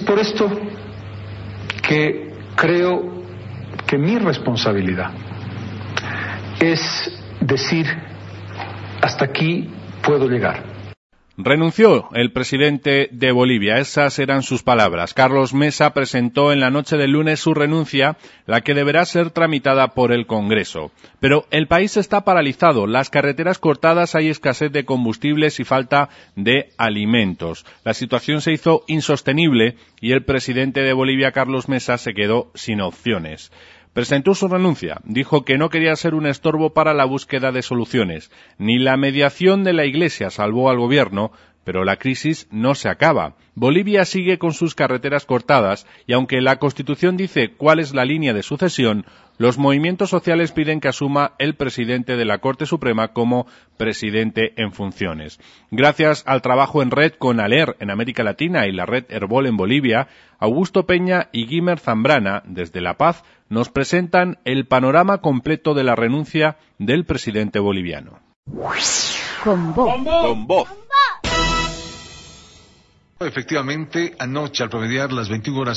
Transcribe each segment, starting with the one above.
por esto que creo que mi responsabilidad es decir, hasta aquí puedo llegar. Renunció el presidente de Bolivia, esas eran sus palabras. Carlos Mesa presentó en la noche del lunes su renuncia, la que deberá ser tramitada por el Congreso. Pero el país está paralizado, las carreteras cortadas, hay escasez de combustibles y falta de alimentos. La situación se hizo insostenible y el presidente de Bolivia, Carlos Mesa, se quedó sin opciones. Presentó su renuncia, dijo que no quería ser un estorbo para la búsqueda de soluciones. Ni la mediación de la Iglesia salvó al gobierno, pero la crisis no se acaba. Bolivia sigue con sus carreteras cortadas y aunque la Constitución dice cuál es la línea de sucesión, los movimientos sociales piden que asuma el presidente de la Corte Suprema como presidente en funciones. Gracias al trabajo en red con ALER en América Latina y la red Herbol en Bolivia, Augusto Peña y Guimer Zambrana, desde La Paz, nos presentan el panorama completo de la renuncia del presidente boliviano. Con voz. Con voz. Efectivamente, anoche al promediar las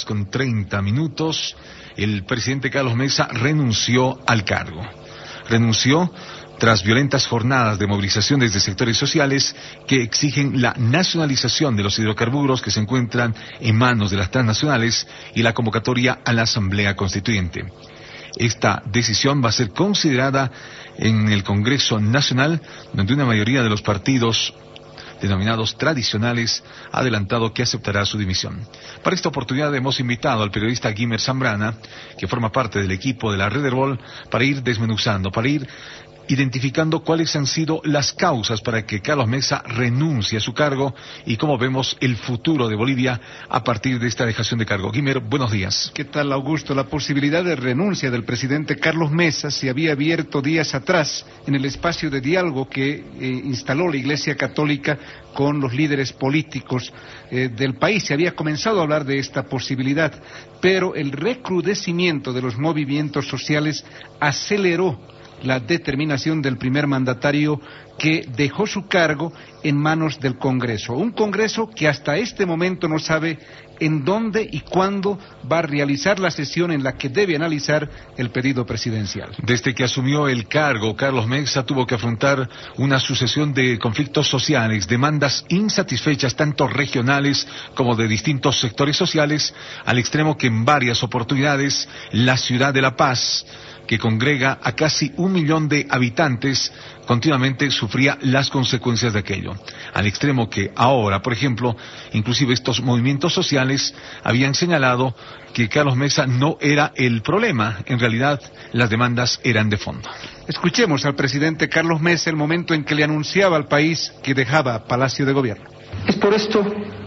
21:30, el presidente Carlos Mesa renunció al cargo. Renunció tras violentas jornadas de movilización desde sectores sociales que exigen la nacionalización de los hidrocarburos que se encuentran en manos de las transnacionales y la convocatoria a la Asamblea Constituyente. Esta decisión va a ser considerada en el Congreso Nacional, donde una mayoría de los partidos denominados tradicionales ha adelantado que aceptará su dimisión. Para esta oportunidad hemos invitado al periodista Guimer Zambrana, que forma parte del equipo de la Red Herbol, para ir desmenuzando, para ir identificando cuáles han sido las causas para que Carlos Mesa renuncie a su cargo y cómo vemos el futuro de Bolivia a partir de esta dejación de cargo. Guimer, buenos días. ¿Qué tal, Augusto? La posibilidad de renuncia del presidente Carlos Mesa se había abierto días atrás en el espacio de diálogo que instaló la Iglesia Católica con los líderes políticos del país. Se había comenzado a hablar de esta posibilidad, pero el recrudecimiento de los movimientos sociales aceleró la determinación del primer mandatario, que dejó su cargo en manos del Congreso. Un Congreso que hasta este momento no sabe en dónde y cuándo va a realizar la sesión en la que debe analizar el pedido presidencial. Desde que asumió el cargo, Carlos Mesa tuvo que afrontar una sucesión de conflictos sociales, demandas insatisfechas tanto regionales como de distintos sectores sociales, al extremo que en varias oportunidades la ciudad de La Paz, que congrega a casi 1 millón de habitantes, continuamente sufría las consecuencias de aquello. Al extremo que ahora, por ejemplo, inclusive estos movimientos sociales habían señalado que Carlos Mesa no era el problema. En realidad, las demandas eran de fondo. Escuchemos al presidente Carlos Mesa el momento en que le anunciaba al país que dejaba Palacio de Gobierno. Es por esto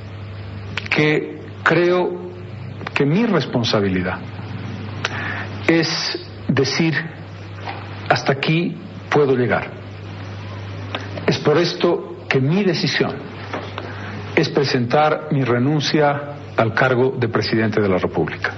que creo que mi responsabilidad es decir, hasta aquí puedo llegar. Es por esto que mi decisión es presentar mi renuncia al cargo de presidente de la República.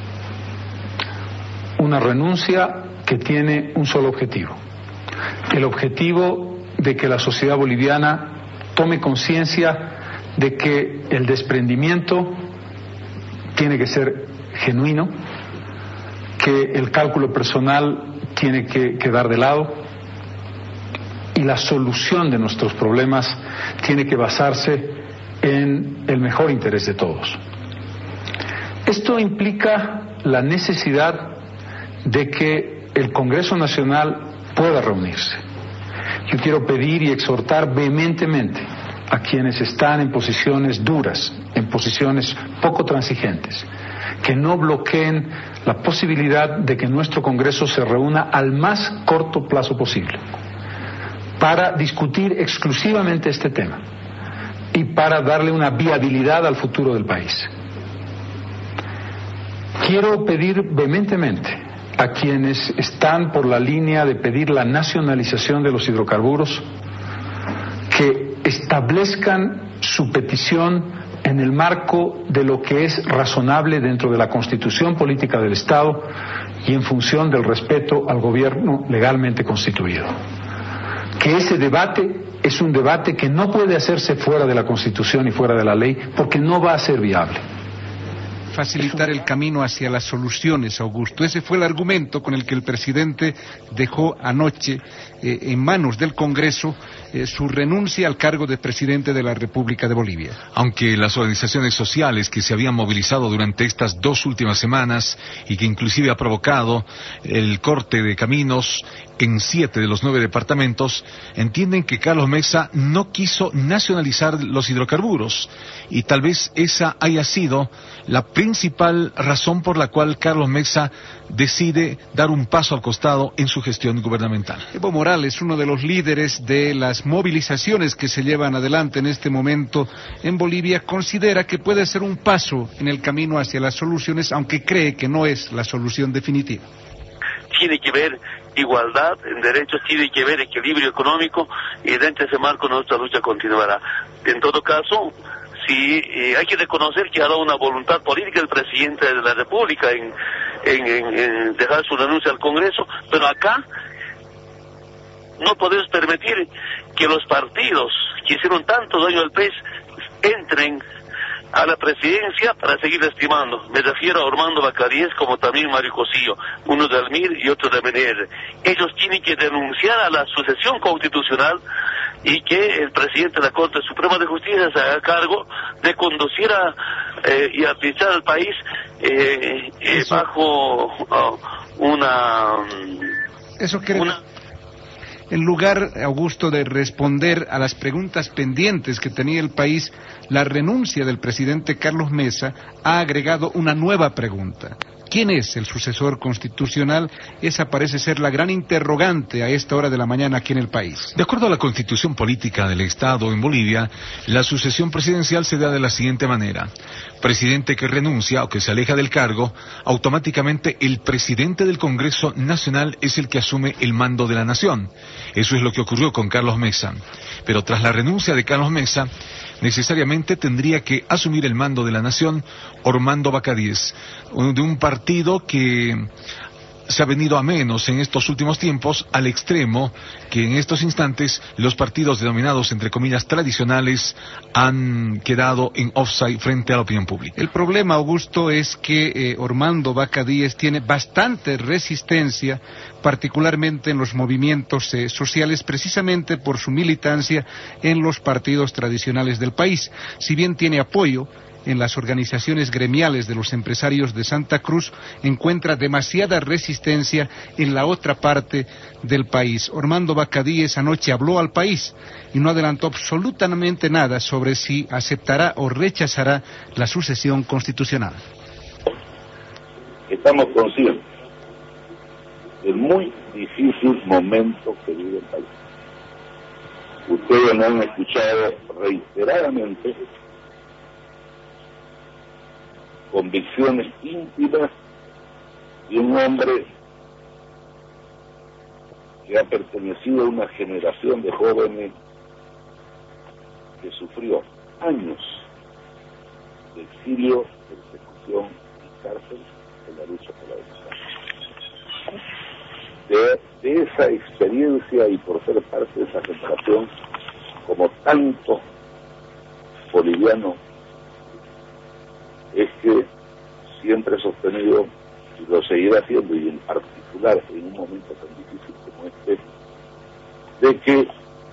Una renuncia que tiene un solo objetivo. El objetivo de que la sociedad boliviana tome conciencia de que el desprendimiento tiene que ser genuino, que el cálculo personal tiene que quedar de lado y la solución de nuestros problemas tiene que basarse en el mejor interés de todos. Esto implica la necesidad de que el Congreso Nacional pueda reunirse. Yo quiero pedir y exhortar vehementemente a quienes están en posiciones duras, en posiciones poco transigentes, que no bloqueen la posibilidad de que nuestro Congreso se reúna al más corto plazo posible para discutir exclusivamente este tema y para darle una viabilidad al futuro del país. Quiero pedir vehementemente a quienes están por la línea de pedir la nacionalización de los hidrocarburos que establezcan su petición en el marco de lo que es razonable dentro de la Constitución Política del Estado y en función del respeto al gobierno legalmente constituido. Que ese debate es un debate que no puede hacerse fuera de la Constitución y fuera de la ley, porque no va a ser viable. facilitar el camino hacia las soluciones, Augusto. Ese fue el argumento con el que el presidente dejó anoche en manos del Congreso su renuncia al cargo de presidente de la República de Bolivia. Aunque las organizaciones sociales que se habían movilizado durante estas 2 últimas semanas y que inclusive ha provocado el corte de caminos en 7 de los 9 departamentos, entienden que Carlos Mesa no quiso nacionalizar los hidrocarburos y tal vez esa haya sido la principal razón por la cual Carlos Mesa decide dar un paso al costado en su gestión gubernamental. Evo Morales, uno de los líderes de las movilizaciones que se llevan adelante en este momento en Bolivia, considera que puede ser un paso en el camino hacia las soluciones, aunque cree que no es la solución definitiva. Tiene que ver igualdad en derechos, tiene que ver equilibrio económico, y dentro de ese marco nuestra lucha continuará. En todo caso, sí, hay que reconocer que ha dado una voluntad política del presidente de la República en dejar su renuncia al Congreso, pero acá no podemos permitir que los partidos que hicieron tanto daño al país entren a la presidencia para seguir estimando. Me refiero a Ormando Bacadíes como también Mario Cosillo, uno de Almir y otro de MNR. Ellos tienen que denunciar a la sucesión constitucional y que el presidente de la Corte Suprema de Justicia se haga cargo de conducir y administrar al país bajo En lugar, Augusto, de responder a las preguntas pendientes que tenía el país, la renuncia del presidente Carlos Mesa ha agregado una nueva pregunta. ¿Quién es el sucesor constitucional? Esa parece ser la gran interrogante a esta hora de la mañana aquí en el país. De acuerdo a la Constitución Política del Estado en Bolivia, la sucesión presidencial se da de la siguiente manera. Presidente que renuncia o que se aleja del cargo, automáticamente el presidente del Congreso Nacional es el que asume el mando de la nación. Eso es lo que ocurrió con Carlos Mesa. Pero tras la renuncia de Carlos Mesa, necesariamente tendría que asumir el mando de la nación Ormando Bacadíes, de un partido que se ha venido a menos en estos últimos tiempos, al extremo que en estos instantes los partidos denominados, entre comillas, tradicionales han quedado en offside frente a la opinión pública. El problema, Augusto, es que Ormando Bacadíes tiene bastante resistencia, particularmente en los movimientos sociales, precisamente por su militancia en los partidos tradicionales del país. Si bien tiene apoyo en las organizaciones gremiales de los empresarios de Santa Cruz, encuentra demasiada resistencia en la otra parte del país. Ormando Bacadíes anoche habló al país y no adelantó absolutamente nada sobre si aceptará o rechazará la sucesión constitucional. Estamos conscientes del muy difícil momento que vive el país. Ustedes me han escuchado reiteradamente convicciones íntimas de un hombre que ha pertenecido a una generación de jóvenes que sufrió años de exilio, persecución y cárcel en la lucha por la democracia. De esa experiencia y por ser parte de esa generación, como tanto boliviano, es que siempre he sostenido, y lo seguiré haciendo, y en particular en un momento tan difícil como este, de que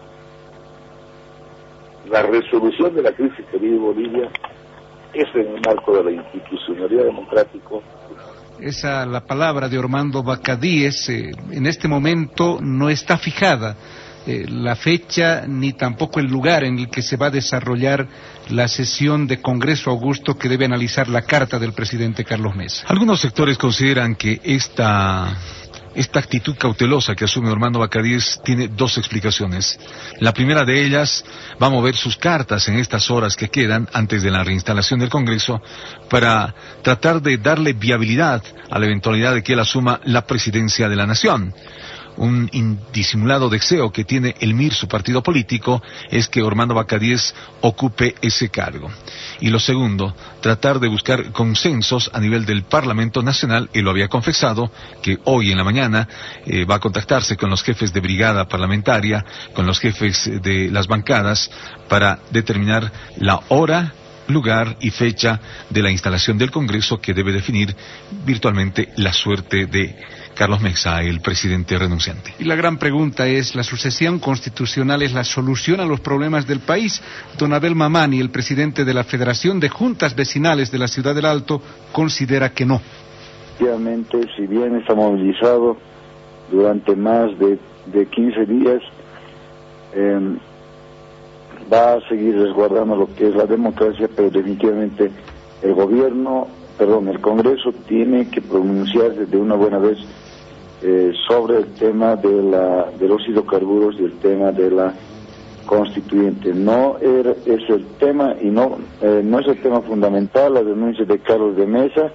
la resolución de la crisis que vive Bolivia es en el marco de la institucionalidad democrática. Esa, la palabra de Ormando Bacadíes, en este momento no está fijada la fecha ni tampoco el lugar en el que se va a desarrollar la sesión de Congreso, Augusto, que debe analizar la carta del presidente Carlos Mesa. Algunos sectores consideran que esta actitud cautelosa que asume Ormando Bacadíes tiene 2 explicaciones. La primera de ellas va a mover sus cartas en estas horas que quedan antes de la reinstalación del Congreso para tratar de darle viabilidad a la eventualidad de que él asuma la presidencia de la nación. Un indisimulado deseo que tiene el MIR, su partido político, es que Ormando Bacadíes ocupe ese cargo. Y lo segundo, tratar de buscar consensos a nivel del Parlamento Nacional. Él lo había confesado, que hoy en la mañana va a contactarse con los jefes de brigada parlamentaria, con los jefes de las bancadas, para determinar la hora, lugar y fecha de la instalación del Congreso, que debe definir virtualmente la suerte de Carlos Mesa, el presidente renunciante. Y la gran pregunta es, ¿la sucesión constitucional es la solución a los problemas del país? Don Abel Mamani, el presidente de la Federación de Juntas Vecinales de la Ciudad del Alto, considera que no. Efectivamente, si bien está movilizado durante más de 15 días, va a seguir resguardando lo que es la democracia, pero definitivamente el Congreso tiene que pronunciarse de una buena vez sobre el tema de los hidrocarburos y el tema de la constituyente. No es el tema y no es el tema fundamental, la denuncia de Carlos de Mesa.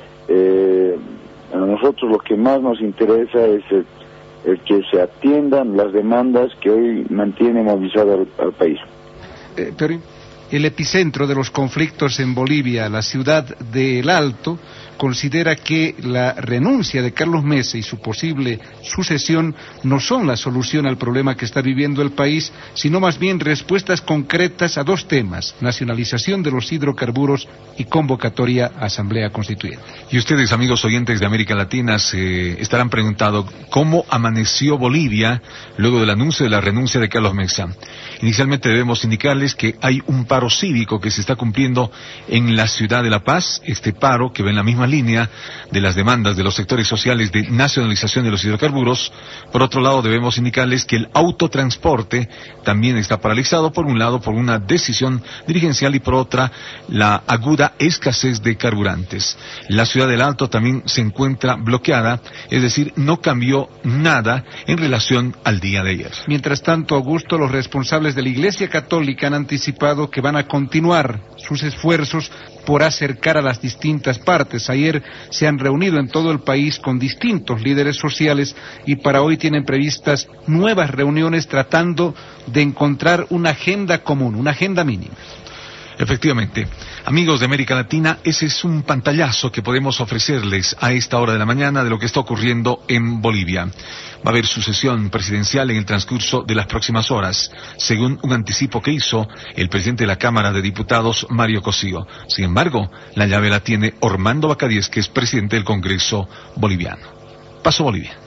A nosotros lo que más nos interesa es el que se atiendan las demandas que hoy mantiene movilizado al país. Pero el epicentro de los conflictos en Bolivia, la ciudad de El Alto, considera que la renuncia de Carlos Mesa y su posible sucesión no son la solución al problema que está viviendo el país, sino más bien respuestas concretas a dos temas: nacionalización de los hidrocarburos y convocatoria a Asamblea Constituyente. Y ustedes, amigos oyentes de América Latina, se estarán preguntando cómo amaneció Bolivia luego del anuncio de la renuncia de Carlos Mesa. Inicialmente debemos indicarles que hay un paro cívico que se está cumpliendo en la ciudad de La Paz, este paro que va en la misma línea de las demandas de los sectores sociales de nacionalización de los hidrocarburos. Por otro lado, debemos indicarles que el autotransporte también está paralizado, por un lado por una decisión dirigencial y por otra la aguda escasez de carburantes. La ciudad del Alto también se encuentra bloqueada, es decir, no cambió nada en relación al día de ayer. Mientras tanto, Augusto, los responsables de la Iglesia Católica han anticipado que van a continuar sus esfuerzos por acercar a las distintas partes. Ayer se han reunido en todo el país con distintos líderes sociales y para hoy tienen previstas nuevas reuniones tratando de encontrar una agenda común, una agenda mínima. Efectivamente. Amigos de América Latina, ese es un pantallazo que podemos ofrecerles a esta hora de la mañana de lo que está ocurriendo en Bolivia. Va a haber sucesión presidencial en el transcurso de las próximas horas, según un anticipo que hizo el presidente de la Cámara de Diputados, Mario Cosío. Sin embargo, la llave la tiene Ormando Bacadíes, que es presidente del Congreso boliviano. Paso Bolivia.